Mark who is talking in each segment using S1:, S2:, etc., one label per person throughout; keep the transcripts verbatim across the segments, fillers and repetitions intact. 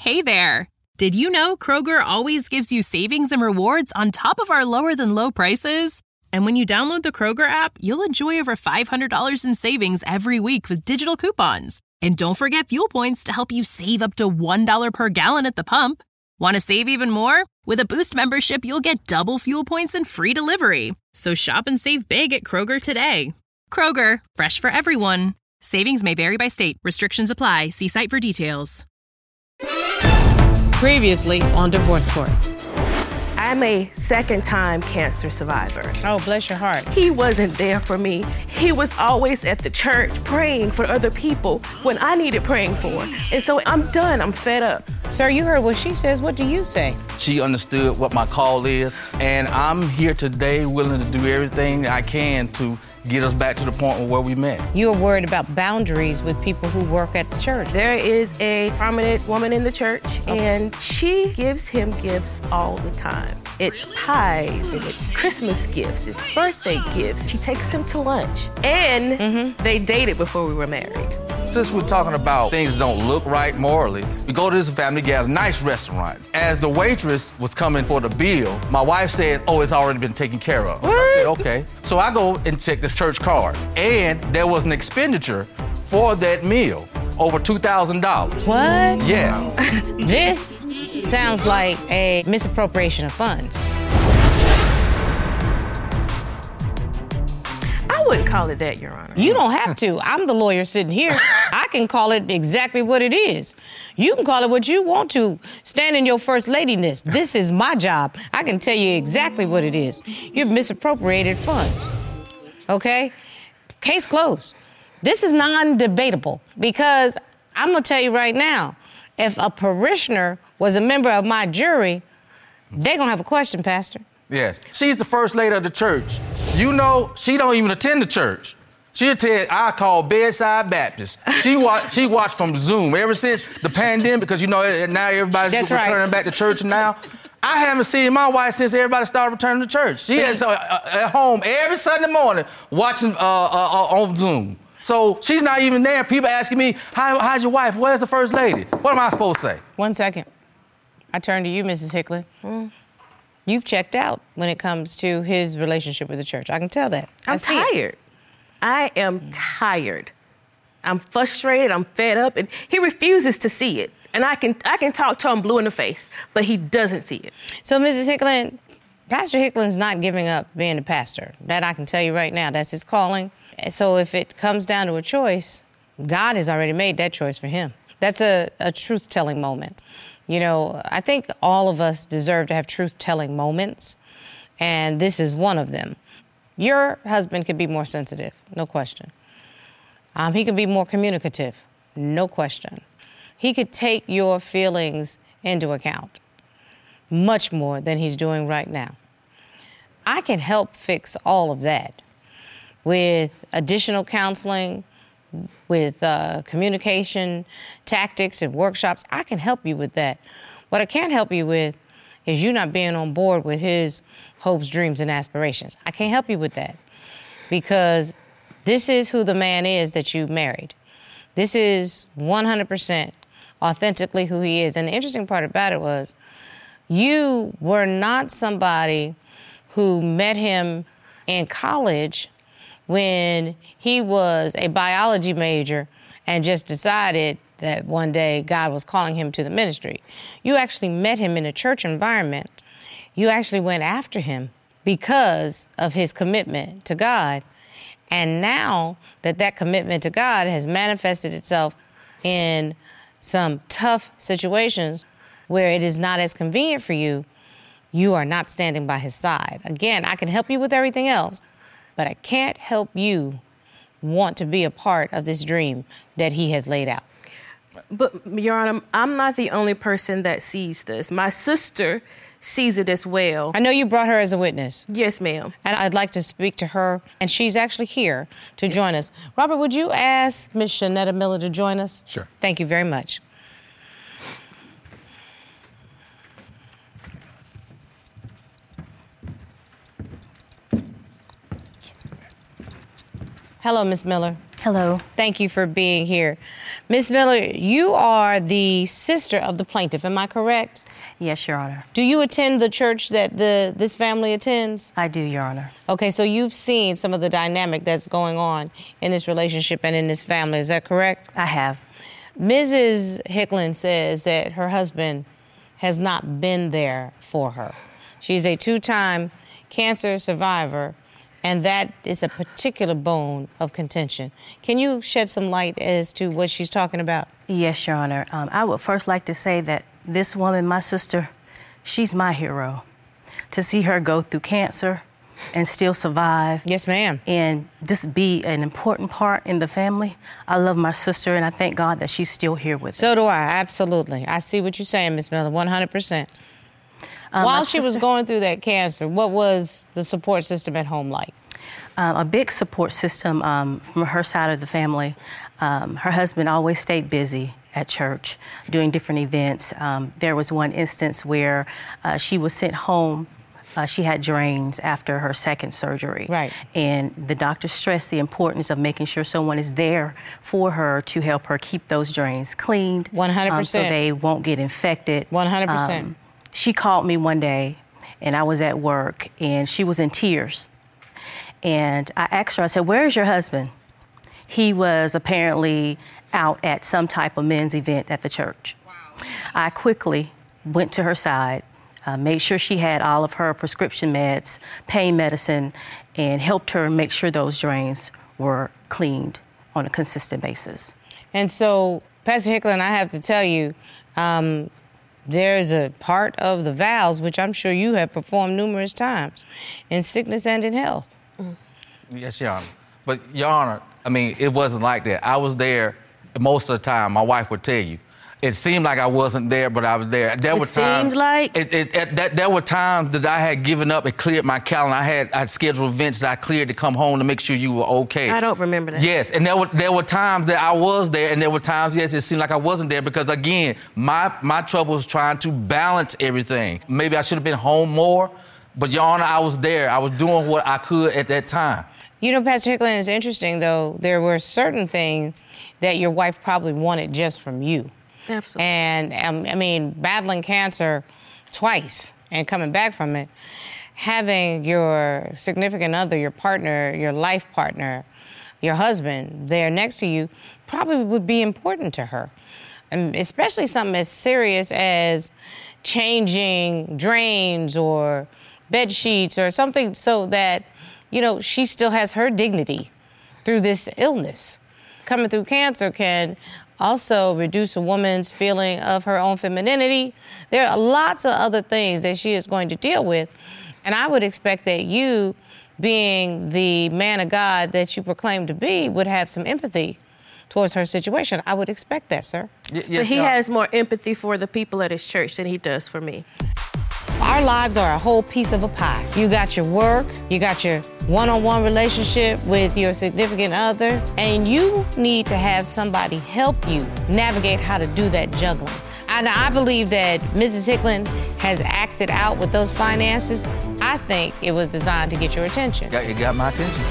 S1: Hey there! Did you know Kroger always gives you savings and rewards on top of our lower-than-low prices? And when you download the Kroger app, you'll enjoy over five hundred dollars in savings every week with digital coupons. And don't forget fuel points to help you save up to one dollar per gallon at the pump. Want to save even more? With a Boost membership, you'll get double fuel points and free delivery. So shop and save big at Kroger today. Kroger, fresh for everyone. Savings may vary by state. Restrictions apply. See site for details.
S2: Previously on Divorce Court.
S3: I'm a second-time cancer survivor.
S2: Oh, bless your heart.
S3: He wasn't there for me. He was always at the church praying for other people when I needed praying for. And so I'm done. I'm fed up.
S2: Sir, you heard what she says. What do you say?
S4: She understood what my call is, and I'm here today willing to do everything I can to get us back to the point where we met.
S2: You are worried about boundaries with people who work at the church.
S3: There is a prominent woman in the church, okay. and she gives him gifts all the time. It's pies, and it's Christmas gifts, it's birthday gifts. She takes him to lunch, and mm-hmm. they dated before we were married.
S4: Since we're talking about things that don't look right morally, we go to this family gathering, nice restaurant. As the waitress was coming for the bill, my wife said, oh, it's already been taken care of.
S3: What?
S4: I said, okay. So I go and check this church card, and there was an expenditure for that meal, over two thousand dollars.
S2: What?
S4: Yes.
S2: This sounds like a misappropriation of funds.
S3: I wouldn't call it that, Your Honor.
S2: You don't have to. I'm the lawyer sitting here. I can call it exactly what it is. You can call it what you want to. Stand in your first ladiness. This is my job. I can tell you exactly what it is. You've misappropriated funds. Okay? Case closed. This is non-debatable because I'm going to tell you right now, if a parishioner was a member of my jury, they're going to have a question, Pastor.
S4: Yes. She's the first lady of the church. You know, she don't even attend the church. She attend, I call Bedside Baptist. She watch, she watched from Zoom ever since the pandemic because, you know, now everybody's
S2: That's
S4: returning
S2: right.
S4: back to church now. I haven't seen my wife since everybody started returning to church. She is uh, at home every Sunday morning watching uh, uh, uh, on Zoom. So she's not even there. People asking me, How, how's your wife? Where's the first lady? What am I supposed to say?
S2: One second. I turn to you, Missus Hicklin. Mm. You've checked out when it comes to his relationship with the church. I can tell that.
S3: I'm tired. It. I am tired. I'm frustrated. I'm fed up. And he refuses to see it. And I can I can talk to him blue in the face, but he doesn't see it.
S2: So, Missus Hicklin, Pastor Hicklin's not giving up being a pastor. That I can tell you right now. That's his calling. So if it comes down to a choice, God has already made that choice for him. That's a, a truth-telling moment. You know, I think all of us deserve to have truth-telling moments, and this is one of them. Your husband could be more sensitive, no question. Um, he could be more communicative, no question. He could take your feelings into account much more than he's doing right now. I can help fix all of that with additional counseling, with uh, communication tactics and workshops. I can help you with that. What I can't help you with is you not being on board with his hopes, dreams, and aspirations. I can't help you with that because this is who the man is that you married. This is one hundred percent authentically who he is. And the interesting part about it was you were not somebody who met him in college when he was a biology major and just decided that one day God was calling him to the ministry. You actually met him in a church environment. You actually went after him because of his commitment to God. And now that that commitment to God has manifested itself in some tough situations where it is not as convenient for you, you are not standing by his side. Again, I can help you with everything else, but I can't help you want to be a part of this dream that he has laid out.
S3: But, Your Honor, I'm not the only person that sees this. My sister sees it as well.
S2: I know you brought her as a witness.
S3: Yes, ma'am.
S2: And I'd like to speak to her, and she's actually here to join us. Robert, would you ask Miss Shanetta Miller to join us?
S5: Sure.
S2: Thank you very much. Hello, Miss Miller.
S6: Hello.
S2: Thank you for being here. Miz Miller, you are the sister of the plaintiff, am I correct?
S5: Yes, Your Honor.
S2: Do you attend the church that the this family attends?
S5: I do, Your Honor.
S2: Okay, so you've seen some of the dynamic that's going on in this relationship and in this family, is that correct?
S5: I have.
S2: Missus Hicklin says that her husband has not been there for her. She's a two-time cancer survivor, and that is a particular bone of contention. Can you shed some light as to what she's talking about?
S5: Yes, Your Honor. Um, I would first like to say that this woman, my sister, she's my hero. To see her go through cancer and still survive.
S2: Yes, ma'am.
S5: And just be an important part in the family. I love my sister, and I thank God that she's still here with
S2: so
S5: us.
S2: So do I, absolutely. I see what you're saying, Miz Miller, one hundred percent. Um, While she
S5: sister,
S2: was going through that cancer, what was the support system at home like?
S5: Um, a big support system um, from her side of the family. Um, her husband always stayed busy at church doing different events. Um, there was one instance where uh, she was sent home. Uh, she had drains after her second surgery.
S2: Right.
S5: And the doctor stressed the importance of making sure someone is there for her to help her keep those drains cleaned.
S2: one hundred percent.
S5: Um, so they won't get infected.
S2: one hundred percent.
S5: Um, she called me one day, and I was at work, and she was in tears. And I asked her, I said, "Where is your husband?" He was apparently out at some type of men's event at the church. Wow. I quickly went to her side, uh, made sure she had all of her prescription meds, pain medicine, and helped her make sure those drains were cleaned on a consistent basis.
S2: And so, Pastor Hicklin, I have to tell you, um, there's a part of the vows, which I'm sure you have performed numerous times, in sickness and in health.
S4: Mm. Yes, Your Honor. But, Your Honor, I mean, it wasn't like that. I was there most of the time. My wife would tell you. It seemed like I wasn't there, but I was there. There
S3: it
S4: were times,
S3: seemed like?
S4: It, it, it, that, there were times that I had given up and cleared my calendar. I had, I had scheduled events that I cleared to come home to make sure you were okay.
S3: I don't remember that.
S4: Yes, and there were, there were times that I was there, and there were times, yes, it seemed like I wasn't there because, again, my, my trouble was trying to balance everything. Maybe I should have been home more, but, Your Honor, I was there. I was doing what I could at that time.
S2: You know, Pastor Hicklin, it's interesting, though. There were certain things that your wife probably wanted just from you.
S3: Absolutely.
S2: And, um, I mean, battling cancer twice and coming back from it, having your significant other, your partner, your life partner, your husband there next to you probably would be important to her. And especially something as serious as changing drains or bed sheets or something so that, you know, she still has her dignity through this illness. Coming through cancer can also reduce a woman's feeling of her own femininity. There are lots of other things that she is going to deal with. And I would expect that you, being the man of God that you proclaim to be, would have some empathy towards her situation. I would expect that, sir.
S4: Y- yes,
S3: but he
S4: Your Honor.
S3: has more empathy for the people at his church than he does for me.
S2: Our lives are a whole piece of a pie. You got your work, you got your one-on-one relationship with your significant other, and you need to have somebody help you navigate how to do that juggling. And I believe that Missus Hicklin has acted out with those finances. I think it was designed to get your attention.
S4: Got, it got my attention.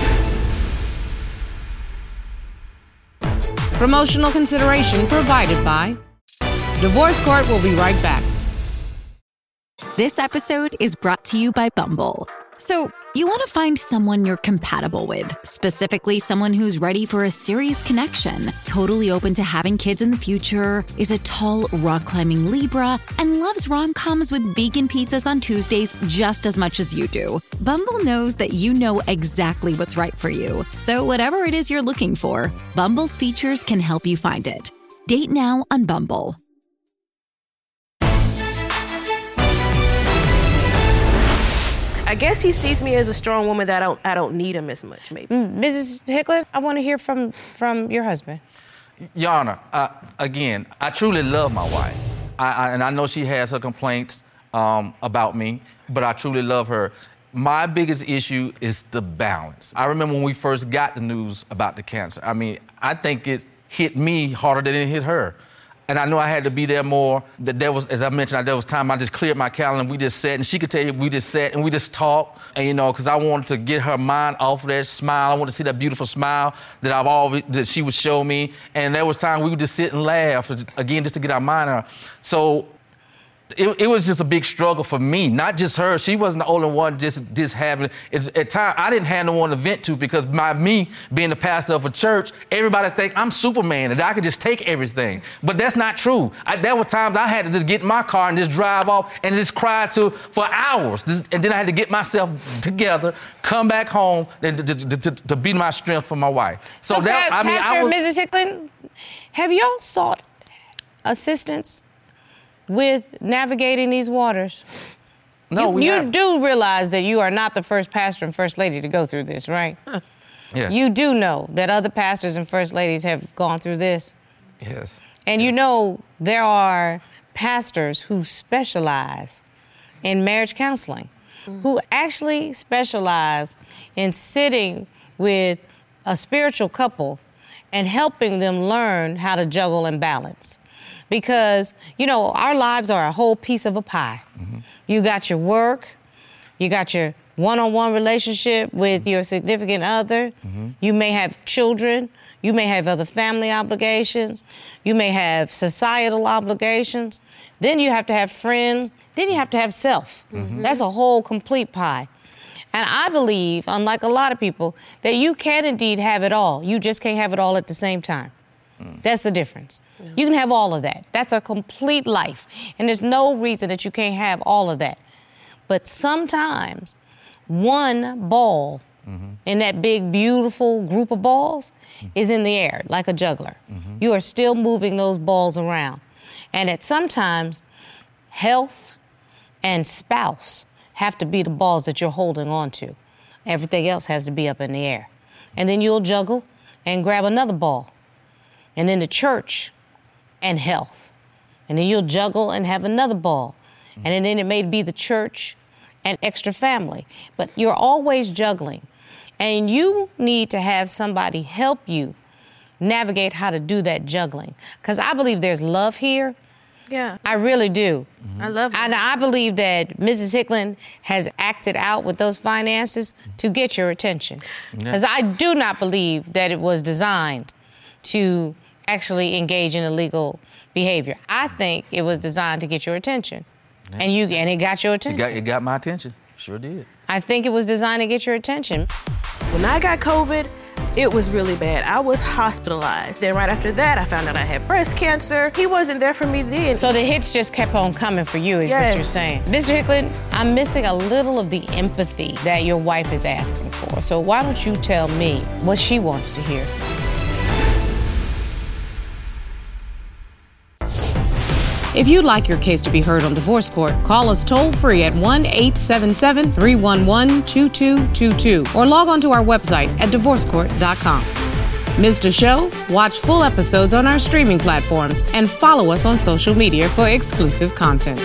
S1: Promotional consideration provided by Divorce Court. Will be right back.
S6: This episode is brought to you by Bumble. So, you want to find someone you're compatible with, specifically someone who's ready for a serious connection, totally open to having kids in the future, is a tall, rock-climbing Libra, and loves rom-coms with vegan pizzas on Tuesdays just as much as you do. Bumble knows that you know exactly what's right for you. So whatever it is you're looking for, Bumble's features can help you find it. Date now on Bumble.
S3: I guess he sees me as a strong woman that I don't, I don't need him as much, maybe.
S2: Mm, Missus Hicklin, I want to hear from, from your husband.
S4: Your Honor, uh, again, I truly love my wife. I, I, and I know she has her complaints um, about me, but I truly love her. My biggest issue is the balance. I remember when we first got the news about the cancer. I mean, I think it hit me harder than it hit her. and I knew I had to be there more. That there was, as I mentioned, there was time I just cleared my calendar and we just sat, and she could tell you we just sat and we just talked, and you know, because I wanted to get her mind off of that smile. I wanted to see that beautiful smile that I've always that she would show me, and there was time we would just sit and laugh again just to get our mind out. So. It, it was just a big struggle for me, not just her. She wasn't the only one just, just having it. At times, I didn't have no one to vent to because my me being the pastor of a church, everybody think I'm Superman and I could just take everything. But that's not true. I, there were times I had to just get in my car and just drive off and just cry to for hours. And then I had to get myself together, come back home, and to, to, to, to be my strength for my wife. So,
S2: so
S4: that,
S2: pa-
S4: I mean,
S2: Pastor
S4: I was,
S2: Missus Hicklin, have y'all sought assistance with navigating these waters?
S4: No,
S2: you,
S4: we
S2: you
S4: haven't.
S2: do realize that you are not the first pastor and first lady to go through this, right?
S4: Yeah.
S2: You do know that other pastors and first ladies have gone through this.
S4: Yes.
S2: And you know there are pastors who specialize in marriage counseling, mm. who actually specialize in sitting with a spiritual couple and helping them learn how to juggle and balance. Because, you know, our lives are a whole piece of a pie. Mm-hmm. You got your work, you got your one-on-one relationship with your significant other, mm-hmm. you may have children, you may have other family obligations, you may have societal obligations, then you have to have friends, then you have to have self. Mm-hmm. That's a whole complete pie. And I believe, unlike a lot of people, that you can indeed have it all. You just can't have it all at the same time. Mm. That's the difference. Yeah. You can have all of that. That's a complete life. And there's no reason that you can't have all of that. But sometimes one ball mm-hmm. in that big, beautiful group of balls mm-hmm. is in the air, like a juggler. Mm-hmm. You are still moving those balls around. And at sometimes, health and spouse have to be the balls that you're holding on to. Everything else has to be up in the air. And then you'll juggle and grab another ball. And then the church and health. And then you'll juggle and have another ball. Mm-hmm. And then it may be the church and extra family. But you're always juggling. And you need to have somebody help you navigate how to do that juggling. Because I believe there's love here.
S3: Yeah.
S2: I really do.
S3: Mm-hmm. I love that.
S2: And I believe that Missus Hicklin has acted out with those finances to get your attention. Because yeah. I do not believe that it was designed to actually engage in illegal behavior. I think it was designed to get your attention. Yeah. And you and it got your attention.
S4: It got, it got my attention. Sure did.
S2: I think it was designed to get your attention.
S3: When I got COVID, it was really bad. I was hospitalized. Then right after that, I found out I had breast cancer. He wasn't there for me then.
S2: So the hits just kept on coming for you, is
S3: yes.
S2: what you're saying. Mister Hicklin, I'm missing a little of the empathy that your wife is asking for. So why don't you tell me what she wants to hear? If you'd like your case to be heard on Divorce Court, call us toll-free at one eight seven seven, three one one, two two two two or log on to our website at divorce court dot com. Missed a show? Watch full episodes on our streaming platforms and follow us on social media for exclusive content.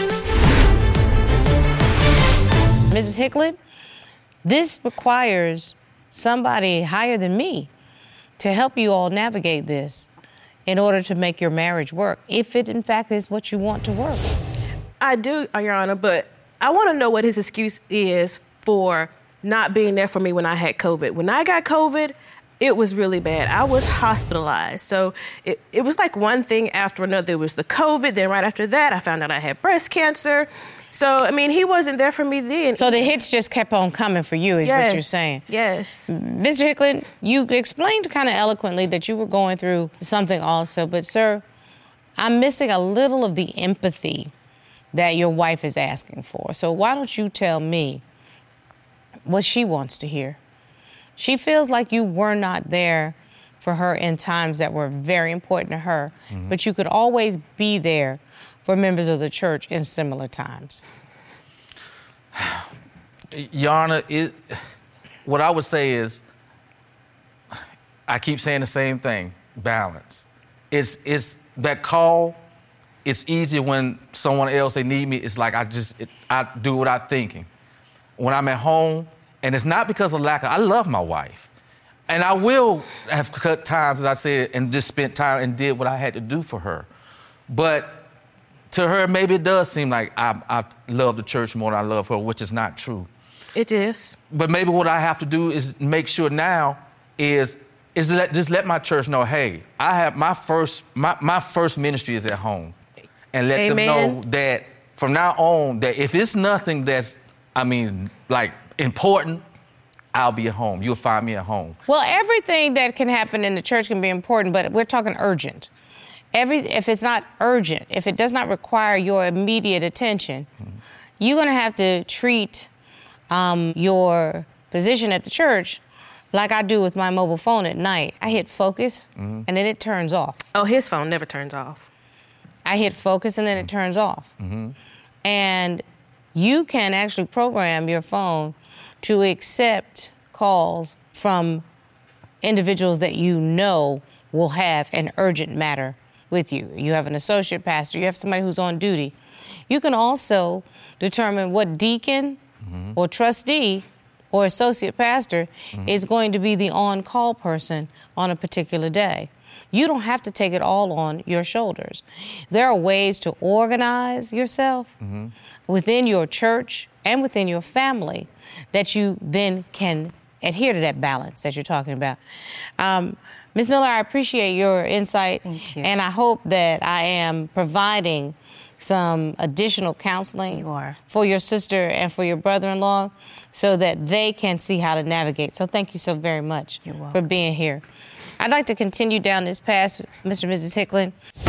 S2: Missus Hicklin, this requires somebody higher than me to help you all navigate this in order to make your marriage work, if it in fact is what you want to work.
S3: I do, Your Honor, but I want to know what his excuse is for not being there for me when I had COVID. When I got COVID, it was really bad. I was hospitalized. So it, it was like one thing after another. There was the COVID, then right after that, I found out I had breast cancer. So, I mean, he wasn't there for me then.
S2: So the hits just kept on coming for you, is
S3: yes.
S2: what you're saying.
S3: Yes.
S2: Mister Hicklin, you explained kind of eloquently that you were going through something also, but sir, I'm missing a little of the empathy that your wife is asking for. So why don't you tell me what she wants to hear? She feels like you were not there for her in times that were very important to her, mm-hmm. but you could always be there for members of the church in similar times.
S4: Your Honor, it, what I would say is, I keep saying the same thing, balance. It's, it's that call, it's easier when someone else, they need me, it's like I just, it, I do what I'm thinking. When I'm at home, and it's not because of lack of, I love my wife. And I will have cut times, as I said, and just spent time and did what I had to do for her. But to her, maybe it does seem like I, I love the church more than I love her, which is not true.
S3: It is.
S4: But maybe what I have to do is make sure now is is to let, just let my church know, hey, I have my first my, my first ministry is at home, and let
S3: Amen.
S4: them know that from now on that if it's nothing that's I mean like important, I'll be at home. You'll find me at home.
S2: Well, everything that can happen in the church can be important, but we're talking urgent. Every if it's not urgent, if it does not require your immediate attention, mm-hmm. you're going to have to treat um, your position at the church like I do with my mobile phone at night. I hit focus, mm-hmm. and then it turns off.
S3: Oh, his phone never turns off.
S2: I hit focus, and then it turns off.
S4: Mm-hmm.
S2: And you can actually program your phone to accept calls from individuals that you know will have an urgent matter with you. You have an associate pastor, you have somebody who's on duty. You can also determine what deacon mm-hmm. or trustee or associate pastor mm-hmm. is going to be the on-call person on a particular day. You don't have to take it all on your shoulders. There are ways to organize yourself mm-hmm. within your church and within your family that you then can adhere to that balance that you're talking about. Um, Miz Miller, I appreciate your insight.
S5: Thank you.
S2: And I hope that I am providing some additional counseling
S5: You are.
S2: for your sister and for your brother-in-law so that they can see how to navigate. So thank you so very much
S5: You're
S2: for
S5: welcome.
S2: being here. I'd like to continue down this path, Mister and Missus Hicklin.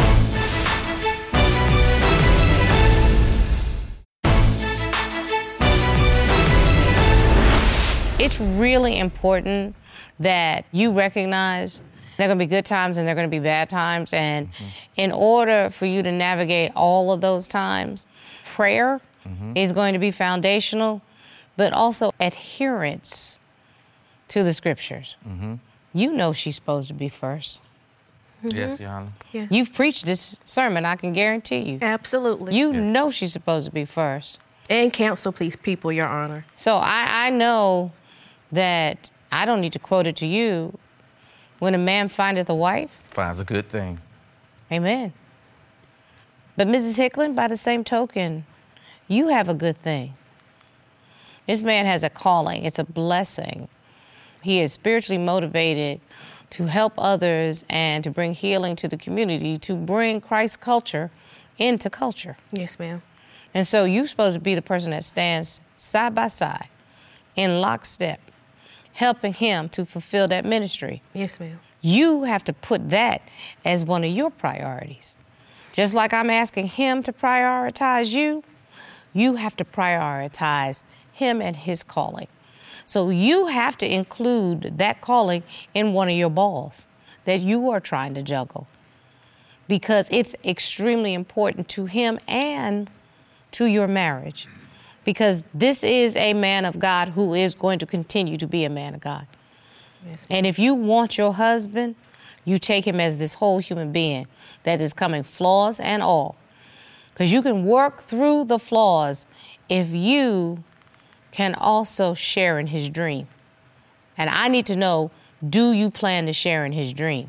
S2: It's really important that you recognize there are going to be good times and there are going to be bad times. And mm-hmm. in order for you to navigate all of those times, prayer mm-hmm. is going to be foundational, but also adherence to the scriptures.
S4: Mm-hmm.
S2: You know she's supposed to be first.
S3: Mm-hmm.
S4: Yes, Your Honor.
S3: Yeah.
S2: You've preached this sermon, I can guarantee you.
S3: Absolutely.
S2: You
S4: Yeah.
S2: know she's supposed to be first.
S3: And counsel, please, people, Your Honor.
S2: So I, I know that I don't need to quote it to you. When a man findeth a wife,
S4: Finds a good thing.
S2: amen. But Missus Hicklin, by the same token, you have a good thing. This man has a calling. It's a blessing. He is spiritually motivated to help others and to bring healing to the community, to bring Christ culture into culture.
S3: Yes, ma'am.
S2: And so you're supposed to be the person that stands side by side, in lockstep, helping him to fulfill that ministry.
S3: Yes, ma'am.
S2: You have to put that as one of your priorities. Just like I'm asking him to prioritize you, you have to prioritize him and his calling. So you have to include that calling in one of your balls that you are trying to juggle, because it's extremely important to him and to your marriage, because this is a man of God who is going to continue to be a man of God.
S3: Yes, ma'am.
S2: And if you want your husband, you take him as this whole human being that is coming, flaws and all. Because you can work through the flaws if you can also share in his dream. And I need to know, do you plan to share in his dream?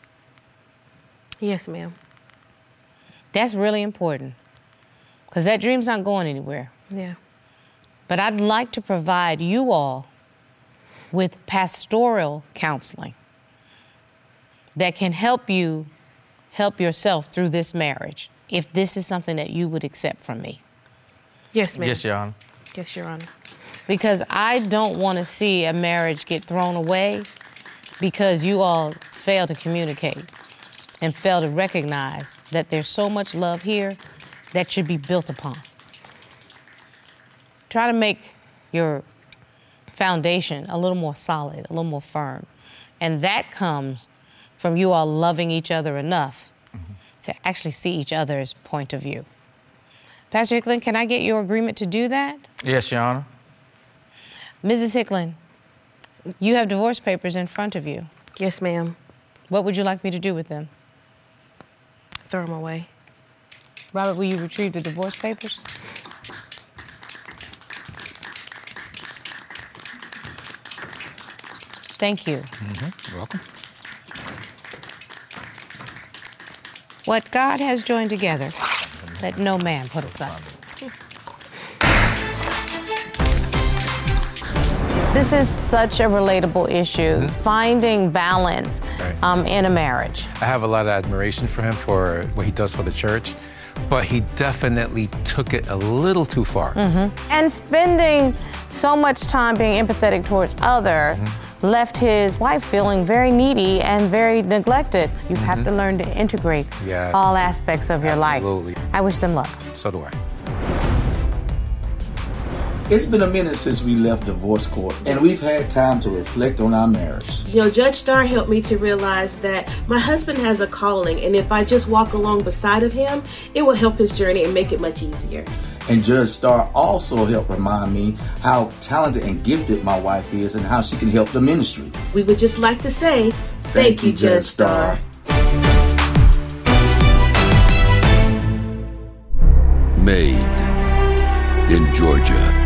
S3: Yes, ma'am.
S2: That's really important, because that dream's not going anywhere.
S3: Yeah.
S2: But I'd like to provide you all with pastoral counseling that can help you help yourself through this marriage, if this is something that you would accept from me.
S3: Yes, ma'am.
S4: Yes, Your Honor.
S3: Yes, Your Honor.
S2: Because I don't want to see a marriage get thrown away because you all fail to communicate and fail to recognize that there's so much love here that should be built upon. Try to make your foundation a little more solid, a little more firm. And that comes from you all loving each other enough mm-hmm. to actually see each other's point of view. Pastor Hicklin, can I get your agreement to do that?
S4: Yes, Your Honor.
S2: Missus Hicklin, you have divorce papers in front of you.
S3: Yes, ma'am.
S2: What would you like me to do with them?
S3: Throw them away.
S2: Robert, will you retrieve the divorce papers? Thank you.
S7: Mm-hmm. You're welcome.
S2: What God has joined together, let no man put aside. This is such a relatable issue, mm-hmm. finding balance right. um, in a marriage.
S7: I have a lot of admiration for him for what he does for the church, but he definitely took it a little too far.
S2: Mm-hmm. And spending so much time being empathetic towards other mm-hmm. left his wife feeling very needy and very neglected. You mm-hmm. have to learn to integrate
S7: yes.
S2: all aspects of your
S7: Absolutely.
S2: life. I wish them luck.
S7: So do I.
S8: It's been a minute since we left divorce court, and we've had time to reflect on our marriage.
S3: You know, Judge Starr helped me to realize that my husband has a calling, and if I just walk along beside of him, it will help his journey and make it much easier.
S8: And Judge Starr also helped remind me how talented and gifted my wife is and how she can help the ministry.
S3: We would just like to say, thank,
S8: thank
S3: you, Judge Starr.
S9: Made in Georgia.